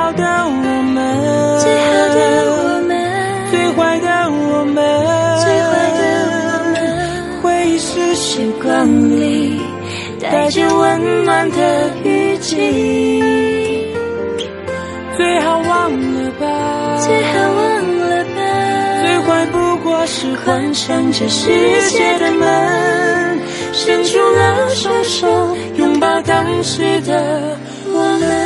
好的我们， 最好的我们， 最坏的我们， 最坏的我们， 回忆是时光里带着温暖的雨季， 最好忘了吧， 最好忘了吧， 最坏不过是关上这世界的门，伸出了双手，拥抱当时的我们。